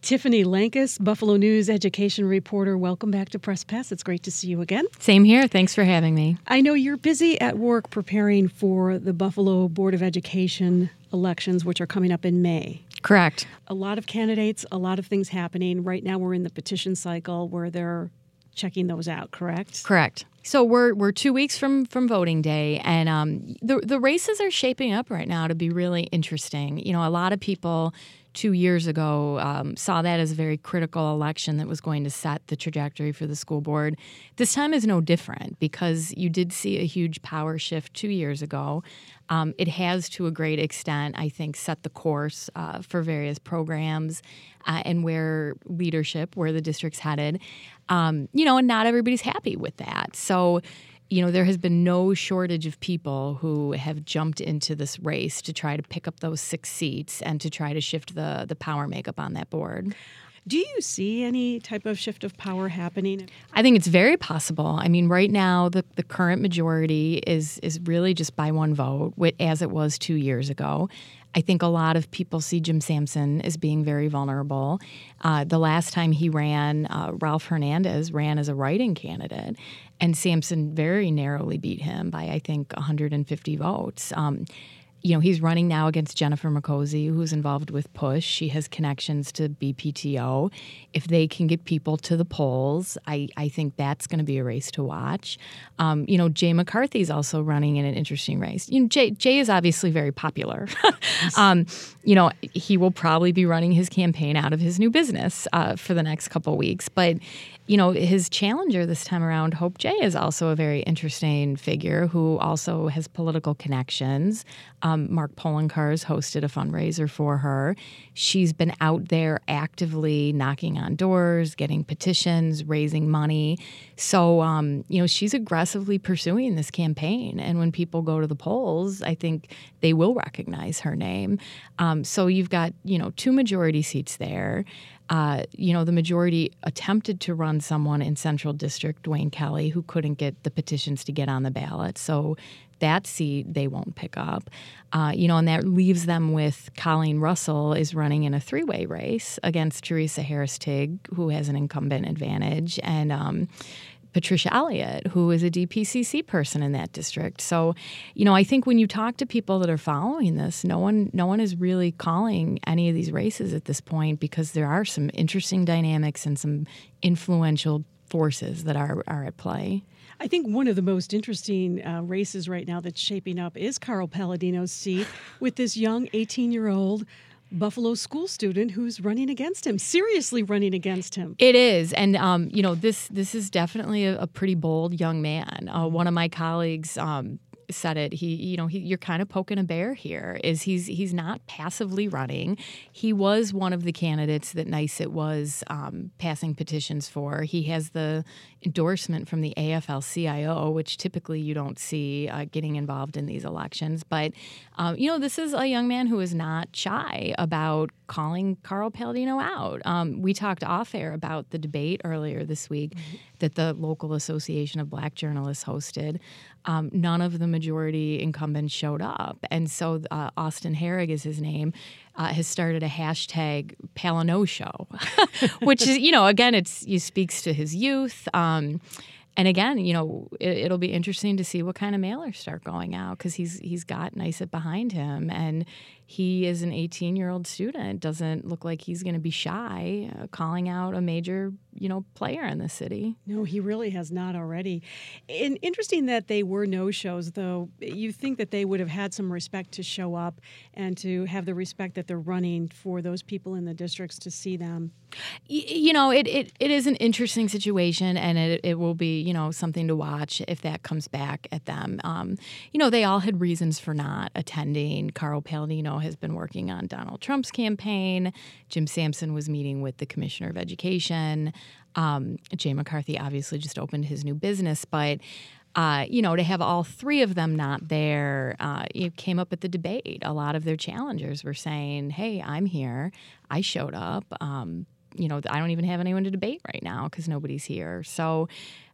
Tiffany Lankus, Buffalo News education reporter. Welcome back to Press Pass. It's great to see you again. Same here. Thanks for having me. I know you're busy at work preparing for the Buffalo Board of Education elections, which are coming up in May. Correct. A lot of candidates, a lot of things happening. Right now we're in the petition cycle where they're checking those out, correct? Correct. So we're 2 weeks from voting day, and the races are shaping up right now to be really interesting. You know, a lot of people 2 years ago saw that as a very critical election that was going to set the trajectory for the school board. This time is no different because you did see a huge power shift 2 years ago. It has, to a great extent, I think, set the course for various programs and where the district's headed. And not everybody's happy with that. So, there has been no shortage of people who have jumped into this race to try to pick up those 6 seats and to try to shift the power makeup on that board. Do you see any type of shift of power happening? I think it's very possible. I mean, right now, the current majority is really just by one vote, as it was 2 years ago. I think a lot of people see Jim Sampson as being very vulnerable. The last time he ran, Ralph Hernandez ran as a write-in candidate, and Sampson very narrowly beat him by, I think, 150 votes. He's running now against Jennifer McCosey, who's involved with PUSH. She has connections to BPTO. If they can get people to the polls, I think that's going to be a race to watch. Jay McCarthy's also running in an interesting race. Jay is obviously very popular. He will probably be running his campaign out of his new business for the next couple weeks. But, his challenger this time around, Hope Jay, is also a very interesting figure who also has political connections. Mark Poloncarz hosted a fundraiser for her. She's been out there actively knocking on doors, getting petitions, raising money. So, she's aggressively pursuing this campaign. And when people go to the polls, I think they will recognize her name. So you've got, 2 majority seats there. The majority attempted to run someone in Central District, Dwayne Kelly, who couldn't get the petitions to get on the ballot. So that seat they won't pick up. And that leaves them with Colleen Russell is running in a 3-way race against Teresa Harris-Tigg, who has an incumbent advantage, and Patricia Elliott, who is a DPCC person in that district. So, I think when you talk to people that are following this, no one is really calling any of these races at this point because there are some interesting dynamics and some influential forces that are at play. I think one of the most interesting races right now that's shaping up is Carl Palladino's seat with this young 18-year-old Buffalo school student who's running against him, seriously running against him. It is. And, this is definitely a pretty bold young man. One of my colleagues said it. You're kind of poking a bear here. He's not passively running. He was one of the candidates that NYSUT was passing petitions for. He has the endorsement from the AFL-CIO, which typically you don't see getting involved in these elections. But, this is a young man who is not shy about calling Carl Palladino out. We talked off air about the debate earlier this week that the local Association of Black Journalists hosted. None of the majority incumbents showed up. And so Austin Herrig is his name, has started a hashtag Palino Show, which is, again, it speaks to his youth. And again, it'll be interesting to see what kind of mailers start going out because he's got NYSUT behind him, and he is an 18-year-old student. Doesn't look like he's going to be shy calling out a major, player in the city. No, he really has not already. And interesting that they were no-shows, though. You think that they would have had some respect to show up and to have the respect that they're running for those people in the districts to see them. It is an interesting situation, and it will be, something to watch if that comes back at them. They all had reasons for not attending. Carl Palladino has been working on Donald Trump's campaign. Jim Sampson was meeting with the Commissioner of Education. Jay McCarthy obviously just opened his new business, but to have all 3 of them not there, it came up at the debate. A lot of their challengers were saying, hey, I'm here. I showed up. I don't even have anyone to debate right now because nobody's here. So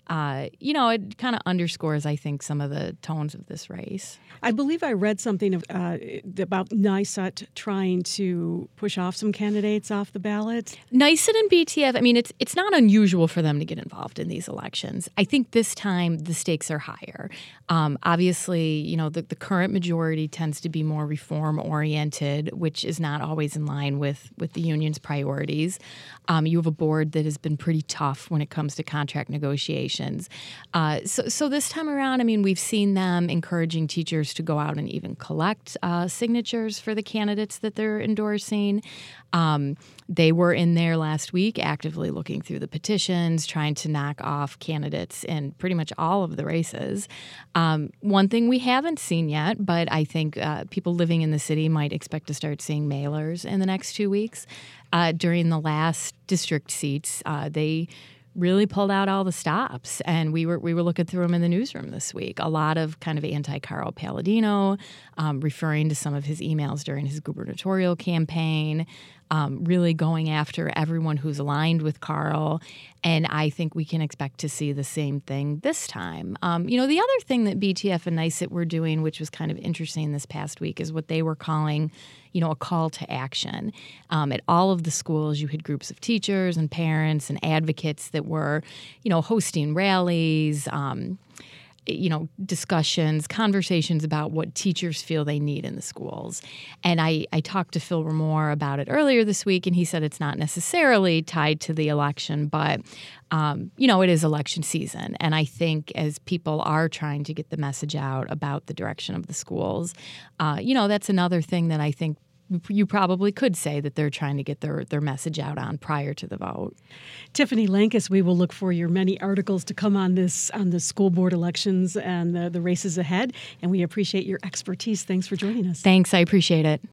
it kind of underscores, I think, some of the tones of this race. I believe I read something about NYSUT trying to push off some candidates off the ballot. NYSUT and BTF, I mean, it's not unusual for them to get involved in these elections. I think this time the stakes are higher. Obviously, the current majority tends to be more reform-oriented, which is not always in line with the union's priorities. You have a board that has been pretty tough when it comes to contract negotiations. So this time around, I mean, we've seen them encouraging teachers to go out and even collect signatures for the candidates that they're endorsing. They were in there last week actively looking through the petitions, trying to knock off candidates in pretty much all of the races. One thing we haven't seen yet, but I think people living in the city might expect to start seeing mailers in the next 2 weeks. During the last district seats, they really pulled out all the stops, and we were looking through them in the newsroom this week. A lot of kind of anti-Carl Palladino, referring to some of his emails during his gubernatorial campaign, really going after everyone who's aligned with Carl. And I think we can expect to see the same thing this time. The other thing that BTF and NYSUT were doing, which was kind of interesting this past week, is what they were calling, a call to action. At all of the schools, you had groups of teachers and parents and advocates that were, hosting rallies, discussions, conversations about what teachers feel they need in the schools. And I talked to Phil Ramore about it earlier this week, and he said it's not necessarily tied to the election, but, it is election season. And I think as people are trying to get the message out about the direction of the schools, that's another thing that I think you probably could say that they're trying to get their message out on prior to the vote. Tiffany Lankus, we will look for your many articles to come on the school board elections and the races ahead. And we appreciate your expertise. Thanks for joining us. Thanks. I appreciate it.